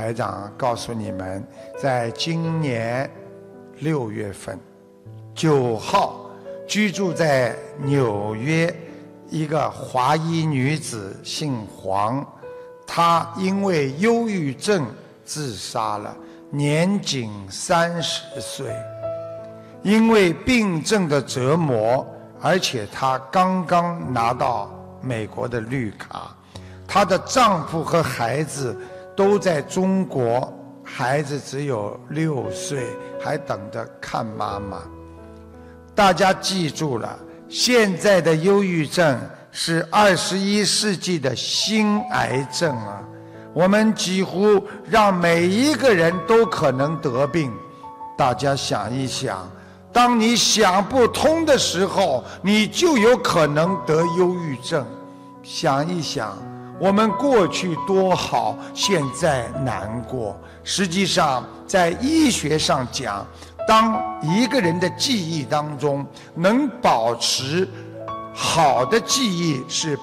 台长告诉你们，在今年6月份9号，居住在纽约一个华裔女子姓黄，她因为忧郁症自杀了，年仅30岁。因为病症的折磨，而且她刚刚拿到美国的绿卡，她的丈夫和孩子都在中国，孩子只有6岁，还等着看妈妈。大家记住了，现在的忧郁症是21世纪的新癌症啊！我们几乎让每一个人都可能得病。大家想一想，当你想不通的时候，你就有可能得忧郁症。想一想，我们过去多好，现在难过。实际上，在医学上讲，当一个人的记忆当中能保持好的记忆是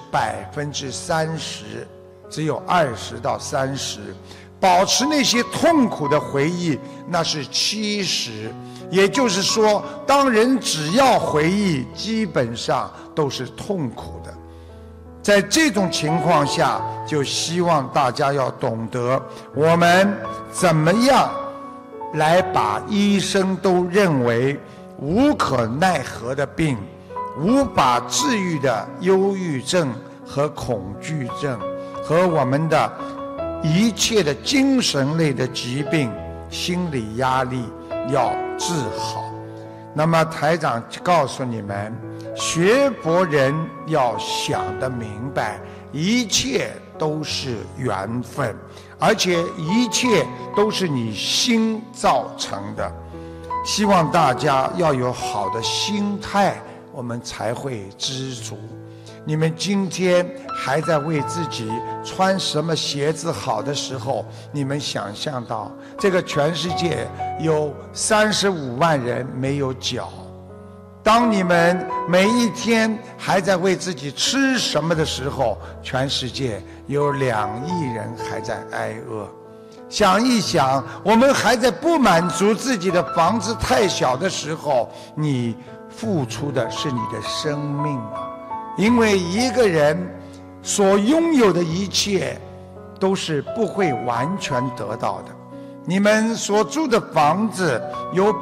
30%，只有20到30%，保持那些痛苦的回忆那是70%。也就是说，当人只要回忆，基本上都是痛苦的。在这种情况下，就希望大家要懂得，我们怎么样来把医生都认为无可奈何的病，无法治愈的忧郁症和恐惧症，和我们的一切的精神类的疾病、心理压力要治好。那么台长告诉你们，学佛人要想得明白，一切都是缘分，而且一切都是你心造成的。希望大家要有好的心态，我们才会知足。你们今天还在为自己穿什么鞋子好的时候，你们想象到这个全世界有35万人没有脚。当你们每一天还在为自己吃什么的时候，全世界有2亿人还在挨饿。想一想，我们还在不满足自己的房子太小的时候，你付出的是你的生命啊！因为一个人所拥有的一切都是不会完全得到的。你们所住的房子有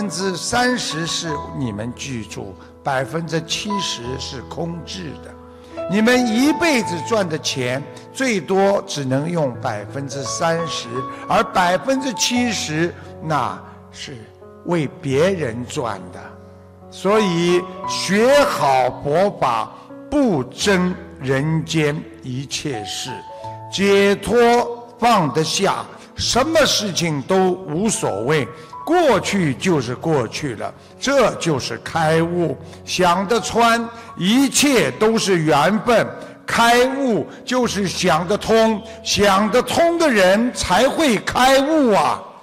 30%是你们居住，70%是空置的。你们一辈子赚的钱最多只能用30%，而70%那是为别人赚的。所以学好佛法，不争人间一切事，解脱放得下，什么事情都无所谓，过去就是过去了，这就是开悟。想得穿，一切都是缘分，开悟就是想得通，想得通的人才会开悟啊。